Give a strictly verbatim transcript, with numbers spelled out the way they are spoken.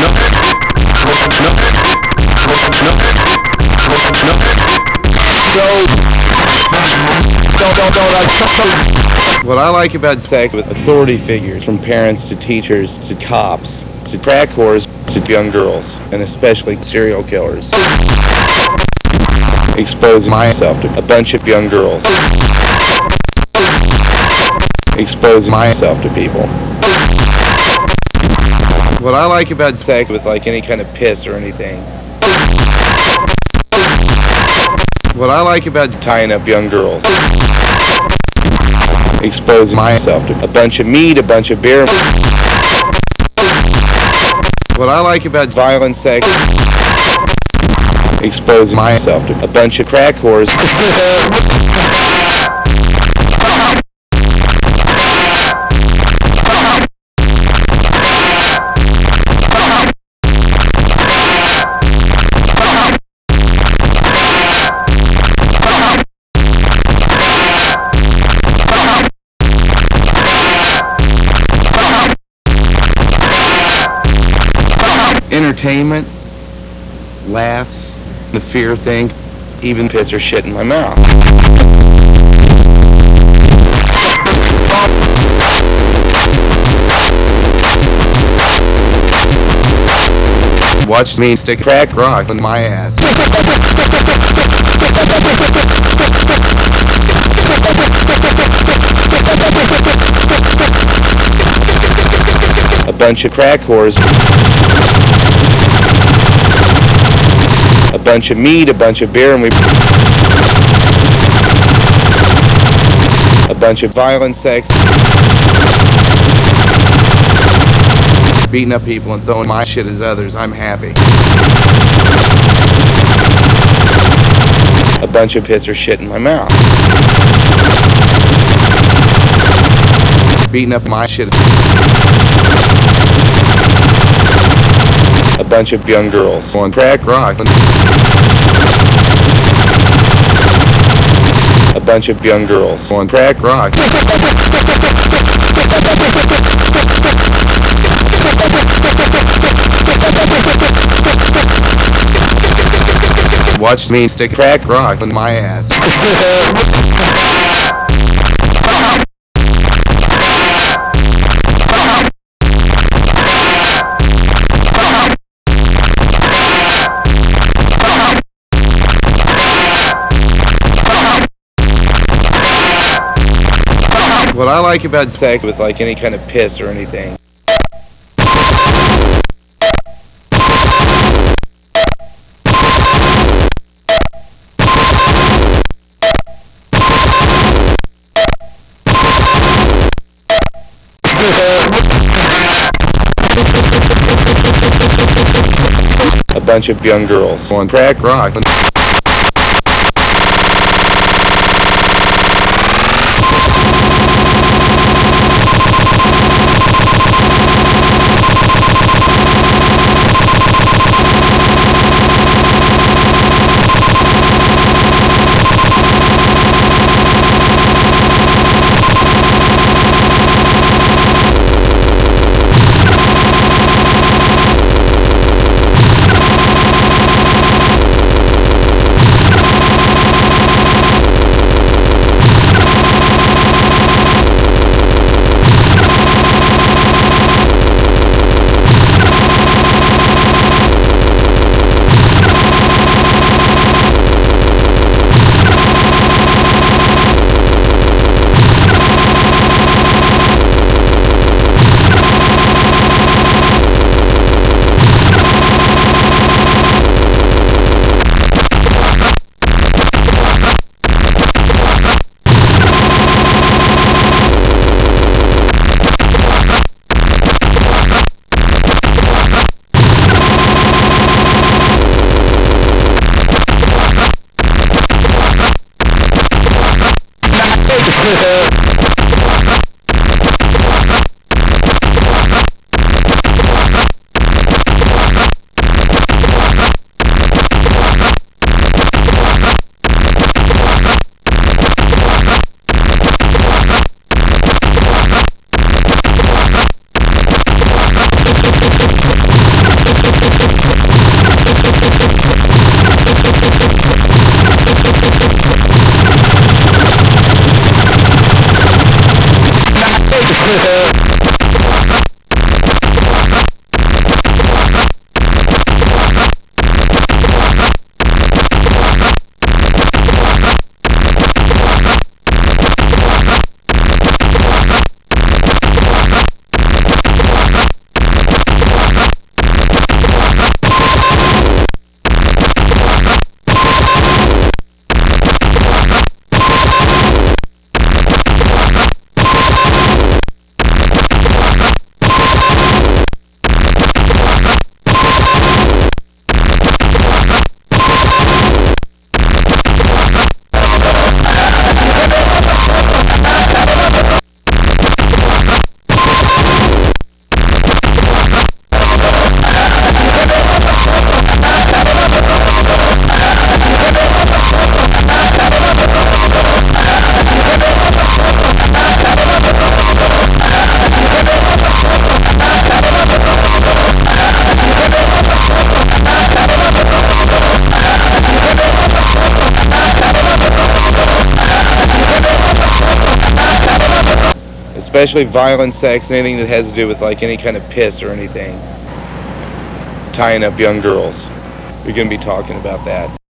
What I like about sex with authority figures, from parents to teachers to cops to crack whores to young girls, and especially serial killers. Expose myself to a bunch of young girls. Expose myself to people. What I like about sex with like any kind of piss or anything. What I like about tying up young girls. Expose myself to a bunch of meat, a bunch of beer. What I like about violent sex. Expose myself to a bunch of crack whores. Entertainment, laughs, the fear thing, even piss or shit in my mouth. Watch me stick crack rock in my ass. A bunch of crack whores. A bunch of meat, a bunch of beer, and we... A bunch of violent sex. Beating up people and throwing my shit as others, I'm happy. A bunch of piss or shit in my mouth. Beating up my shit. A bunch of young girls on crack rock. A bunch of young girls on crack rock. Watch me stick crack rock in my ass. What I like about sex with like any kind of piss or anything. A bunch of young girls on crack rock. especially violent sex, anything that has to do with like any kind of piss or anything, tying up young girls. We're going to be talking about that.